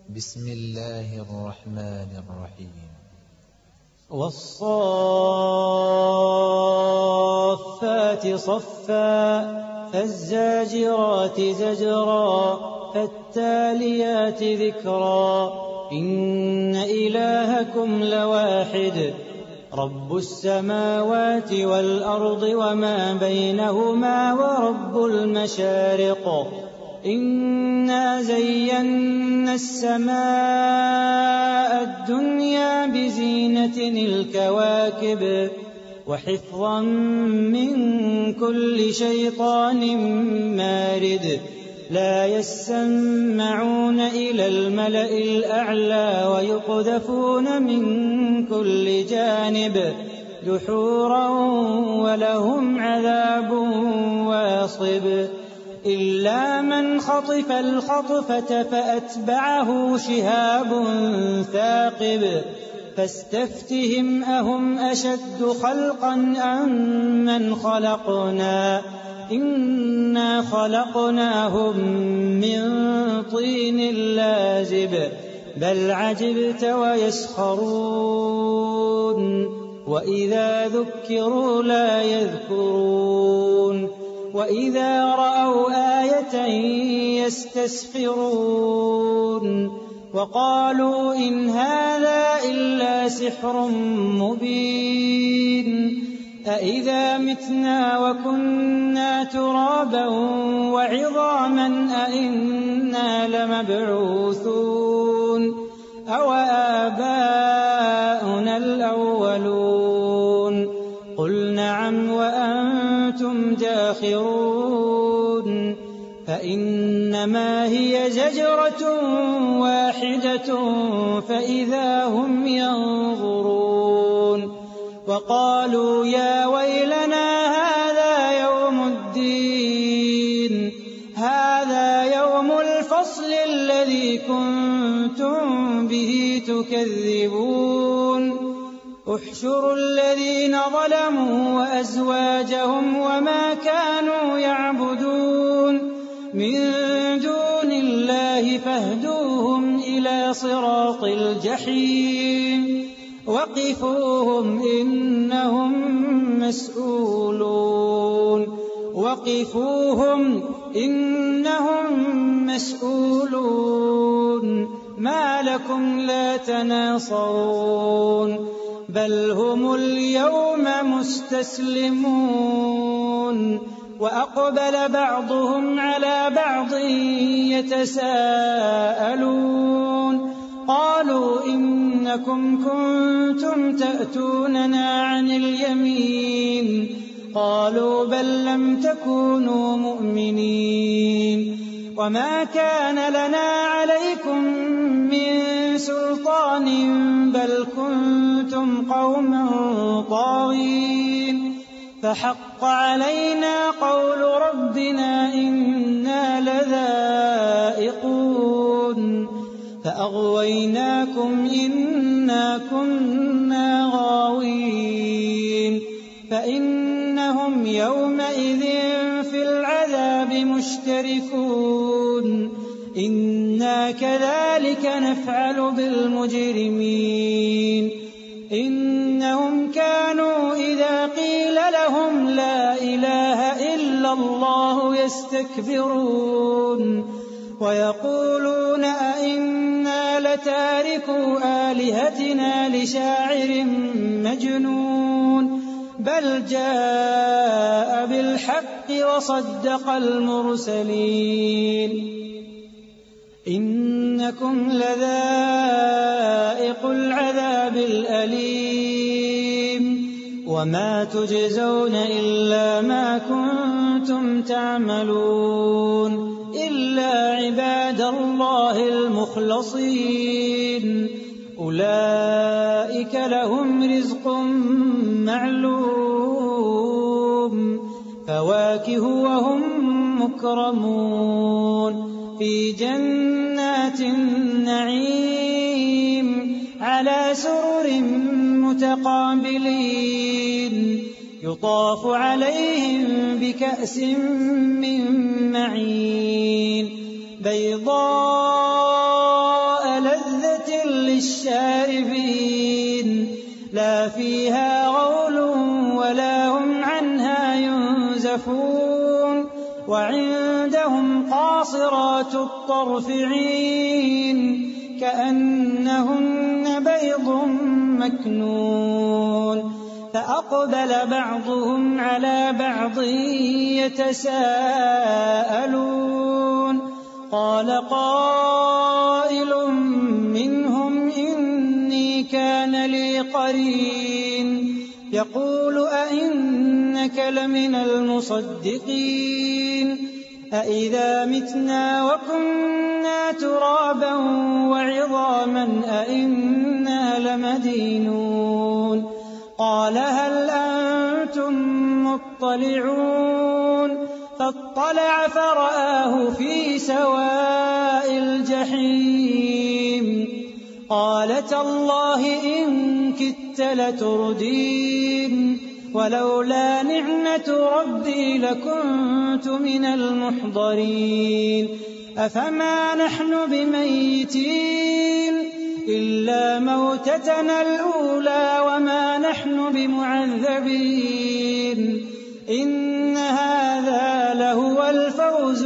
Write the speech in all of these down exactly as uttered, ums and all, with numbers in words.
بسم الله الرحمن الرحيم. والصافات صفا فالزاجرات زجرا فالتاليات ذكرا إن إلهكم لواحد رب السماوات والأرض وما بينهما ورب المشارق إنا زينا السماء الدنيا بزينة الكواكب وحفظا من كل شيطان مارد لا يسمعون إلى الملأ الأعلى ويقذفون من كل جانب دحورا ولهم عذاب واصب إلا من خطف الخطفة فأتبعه شهاب ثاقب فاستفتهم أهم أشد خلقا أم من خلقنا إنا خلقناهم من طين لازب بل عجبت ويسخرون وإذا ذكروا لا يذكرون وإذا رأوا آية يستسخرون وقالوا إن هذا إلا سحر مبين أإذا متنا وكنا ترابا وعظاما أإنا لمبعوثون أو آباؤنا الأولون قل نعم وأنتم داخرون فإنما هي زجرة واحدة فإذا هم ينظرون وقالوا يا ويلنا هذا يوم الدين هذا يوم الفصل الذي كنتم به تكذبون احشروا الذين ظلموا وأزواجهم وما كانوا يعبدون من دون الله فاهدوهم إلى صراط الجحيم وقفوهم إنهم مسؤولون وقفوهم إنهم مسؤولون ما لكم لا تناصرون بل هم اليوم مستسلمون وأقبل بعضهم على بعض يتساءلون قالوا إنكم كنتم تأتوننا عن اليمين قالوا بل لم تكونوا مؤمنين وما كان لنا عليكم من سلطان بل كنتم قوما طاغين فحق علينا قول ربنا إنا لذائقون فأغويناكم إنا كنا غاوين فإنهم يومئذ في العذاب مشتركون إنا كذلك نفعل بالمجرمين إنهم كانوا إذا قيل لهم لا إله إلا الله يستكبرون ويقولون أئنا لتاركو آلهتنا لشاعر مجنون بل جاء بالحق وصدق المرسلين إنكم لذائق العذاب الأليم وما تجزون إلا ما كنتم تعملون إلا عباد الله المخلصين أولئك لهم رزق معلوم فواكه وهم مكرمون في جنات النعيم على سرر متقابلين يطاف عليهم بكأس من معين بيضاء لذة للشاربين لا فيها غول ولا هم عنها ينزفون وعندهم قاصرات الطرف عين كأنهن بيض مكنون فأقبل بعضهم على بعض يتساءلون قال قائل منهم إني كان لي قرين يقول أئنك لمن المصدقين أئذا متنا وكنا ترابا وعظاما أئنا لمدينون قال هل أنتم مطلعون فاطلع فرآه في سواء الجحيم قال تالله إن كدت لتردين ولولا نعمة ربي لكنت من المحضرين أفما نحن بميتين إلا موتتنا الأولى وما نحن بمعذبين إن هذا لهو الفوز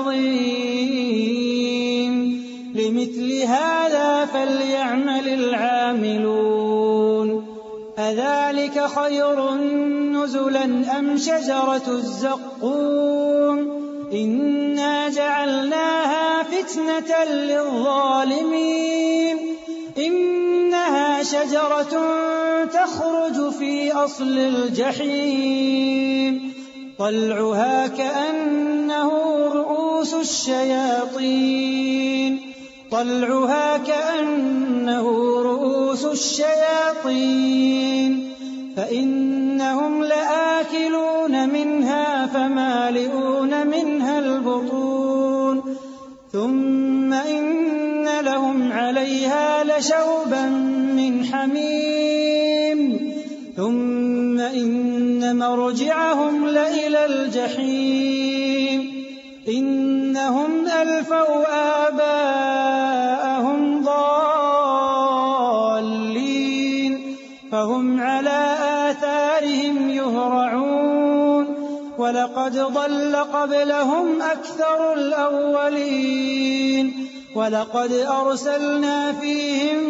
العظيم لمثل هذا فليعمل العاملون أذلك خير نزلا أم شجرة الزقوم إنا جعلناها فتنة للظالمين إنها شجرة تخرج في أصل الجحيم طلعها كأنه رؤوس الشياطين طلعها كأنه رؤوس الشياطين فإنهم لآكلون منها فمالئون منها البطون ثم إن لهم عليها لشوبا من حميم ثم إن مرجعهم لإلى الجحيم إنهم ألفوا آباءهم ضالين فهم على آثارهم يهرعون ولقد ضل قبلهم أكثر الأولين ولقد أرسلنا فيهم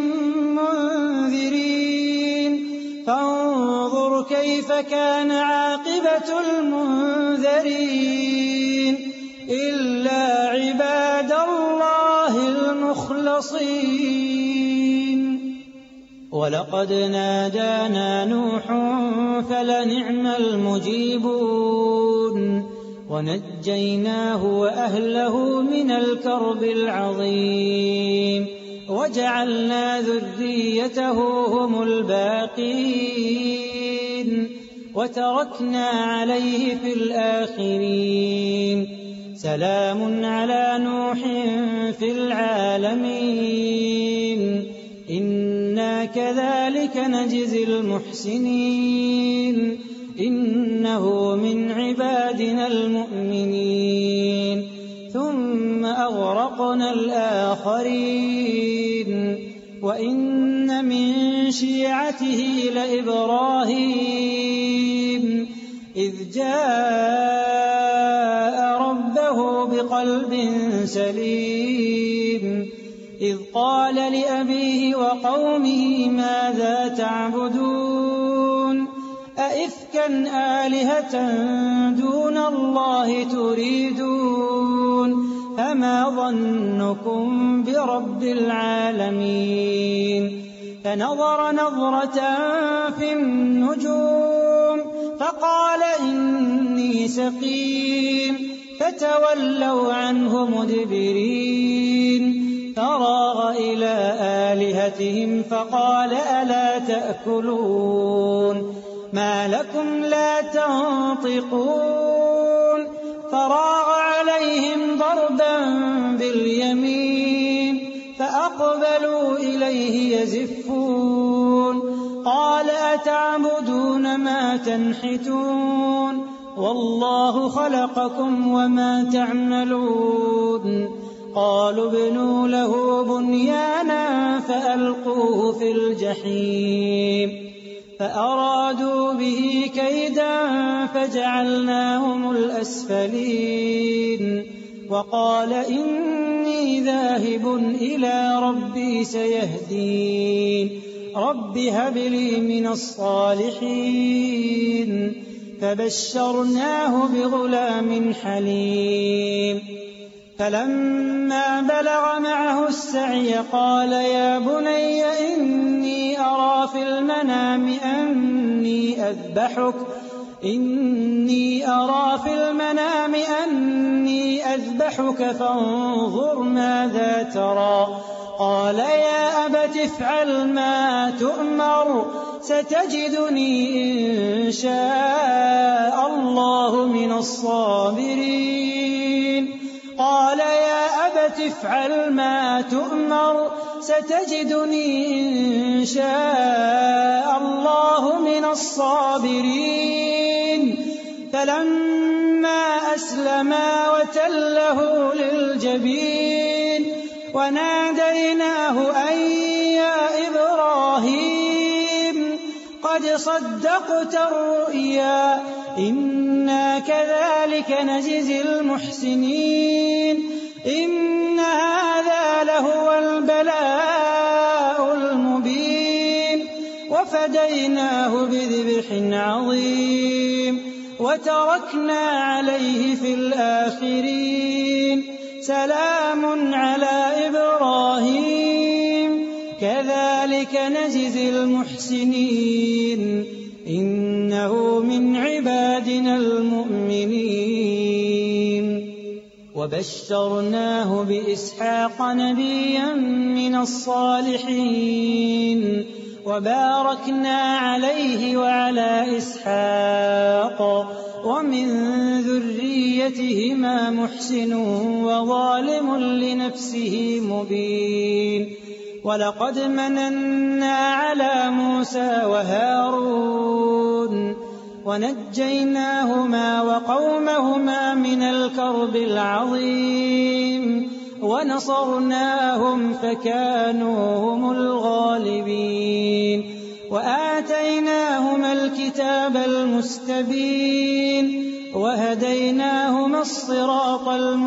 منذرين فانظر كيف كان عاقبة المنذرين إلا عباد الله المخلصين ولقد نادانا نوح فلنعم المجيبون ونجيناه وأهله من الكرب العظيم وجعلنا ذريته هم الباقين وتركنا عليه في الآخرين سلام على نوح في العالمين إنا كذلك نجزي المحسنين إنه من عبادنا المؤمنين ثم أغرقنا الآخرين وإن من شيعته لإبراهيم إذ جاء ربه بقلب سليم إذ قال لأبيه وقومه ماذا تعبدون أئفكا آلهة دون الله تريدون فما ظنكم برب العالمين فنظر نظرة في النجوم فقال إني سقيم فتولوا عنه مدبرين فراغ إلى آلهتهم فقال ألا تأكلون ما لكم لا تنطقون فراغ عليهم ضربا باليمين فأقبلوا إليه يزفون قال أتعبدون ما تنحتون والله خلقكم وما تعملون قالوا ابنوا له بنيانا فألقوه في الجحيم فأرادوا به كيدا فجعلناهم الأسفلين وقال إني ذاهب إلى ربي سيهدين رب هب لي من الصالحين فبشرناه بغلام حليم فلما بلغ معه السعي قال يا بني إني أرى في المنام أني أذبحك إني أرى في المنام أني أذبحك فانظر ماذا ترى قال يا أبت افعل ما تؤمر ستجدني إن شاء الله من الصابرين قال يا أبت افعل ما تؤمر ستجدني إن شاء الله من الصابرين فلما أسلما وتله للجبين وناديناه أن يا إبراهيم قد صدقت الرؤيا إنا كذلك نجزي المحسنين إن هذا لهو البلاء المبين وفديناه بذبح عظيم وتركنا عليه في الآخرين سلام على إبراهيم كذلك نجزي المحسنين إنه من عبادنا المؤمنين وبشرناه بإسحاق نبيا من الصالحين وباركنا عليه وعلى إسحاق ومن ذريتهما محسن وظالم لنفسه مبين ولقد مننا على موسى وهارون ونجيناهما وقومهما من الكرب العظيم ونصرناهم فكانوا هم الغالبين وآتيناهما الكتاب المستبين وهديناهما الصراط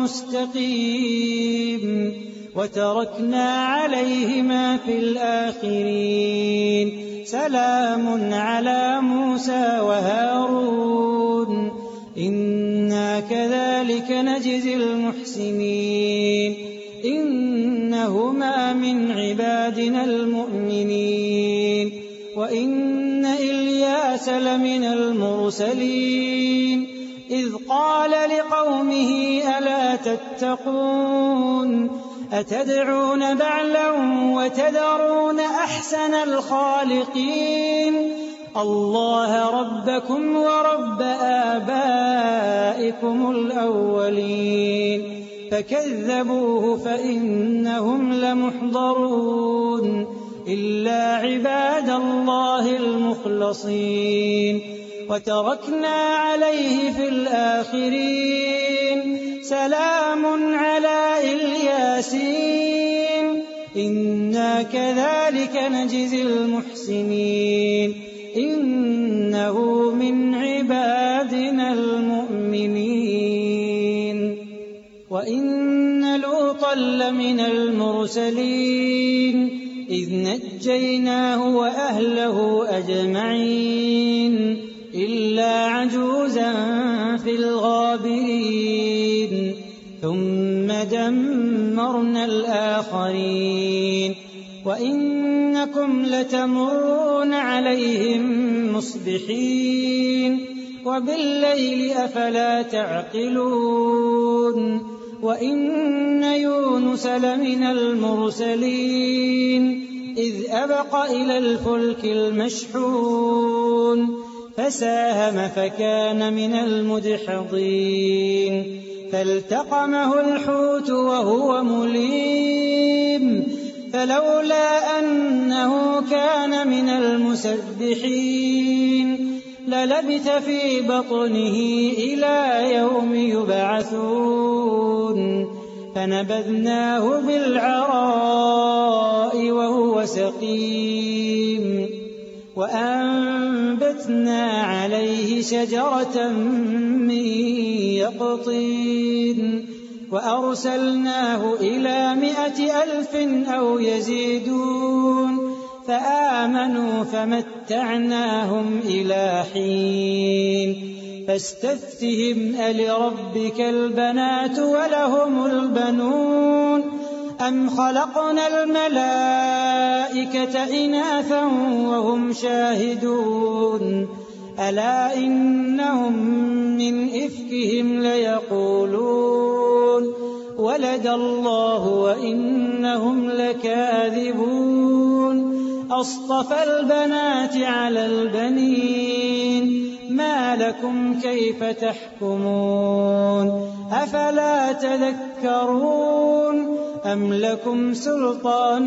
المستقيم وتركنا عليهما في الآخرين سلام على موسى وهارون إنا كذلك نجزي المحسنين إنهما من عبادنا المؤمنين وإن إلياس لمن المرسلين إذ قال لقومه ألا تتقون أتدعون بعلا وتذرون أحسن الخالقين الله ربكم ورب آبائكم الأولين فكذبوه فإنهم لمحضرون إلا عباد الله المخلصين وتركنا عليه في الآخرين سلام على الياسين إنا كذلك نجزي المحسنين إنه من عبادنا المؤمنين وإن لوطا لمن المرسلين إذ نجيناه وأهله أجمعين إلا عجوزا في الغابرين ثم دمرنا الآخرين وإنكم لتمرون عليهم مصبحين وبالليل أفلا تعقلون وإن يونس لمن المرسلين إذ أبق إلى الفلك المشحون فساهم فكان من المدحضين فالتقمه الحوت وهو مليم فلولا أنه كان من المسبحين للبث في بطنه إلى يوم يبعثون فنبذناه بالعراء وهو سقيم وأنبتنا عليه شجرة من يقطين وأرسلناه إلى مائة ألف أو يزيدون فآمنوا فمتعناهم إلى حين فاستفتهم ألربك البنات ولهم البنون أم خلقنا الملائكة إناثا وهم شاهدون ألا إنهم من إفكهم ليقولون ولد الله وإنهم لكاذبون أصطفى البنات على البنين ما لكم كيف تحكمون أفلا تذكرون أم لكم سلطان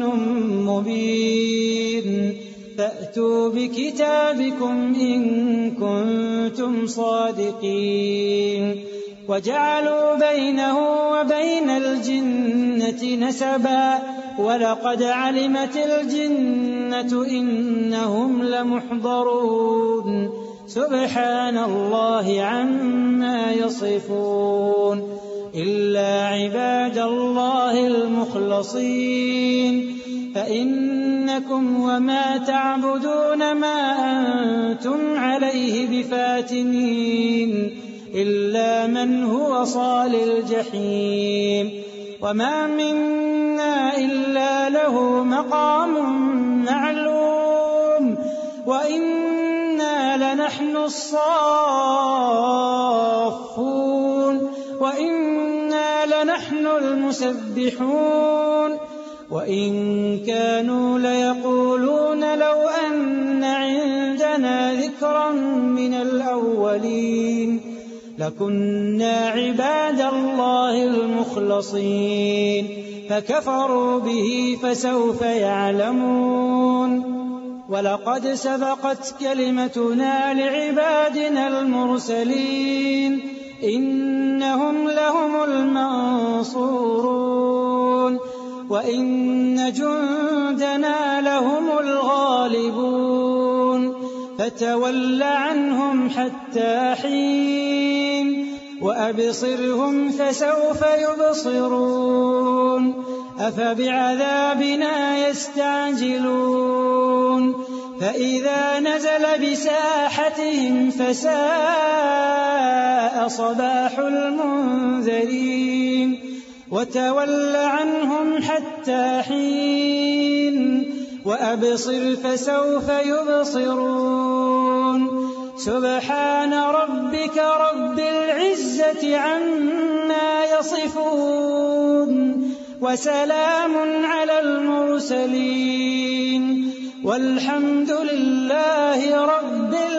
مبين فأتوا بكتابكم إن كنتم صادقين وجعلوا بينه وبين الجنة نسبا ولقد علمت الجنة إنهم لمحضرون سبحان الله عما يصفون إلا عباد الله المخلصين فإنكم وما تعبدون ما أنتم عليه بفاتنين إلا من هو صال الجحيم وما منا إلا له مقام معلوم وإنا لنحن الصافون وإنا لنحن المسبحون وإن كانوا ليقولون لو أن عندنا ذكرا من الأولين لكنا عباد الله المخلصين فكفروا به فسوف يعلمون ولقد سبقت كلمتنا لعبادنا المرسلين إنهم لهم المنصورون وإن جندنا لهم الغالبون فتول عنهم حتى حين وأبصرهم فسوف يبصرون أفبعذابنا يستعجلون فإذا نزل بساحتهم فساء صباح المنذرين وتول عنهم حتى حين وأبصر فسوف يبصرون سبحان ربك رب العزة عما يصفون وسلام على المرسلين والحمد لله رب العالمين.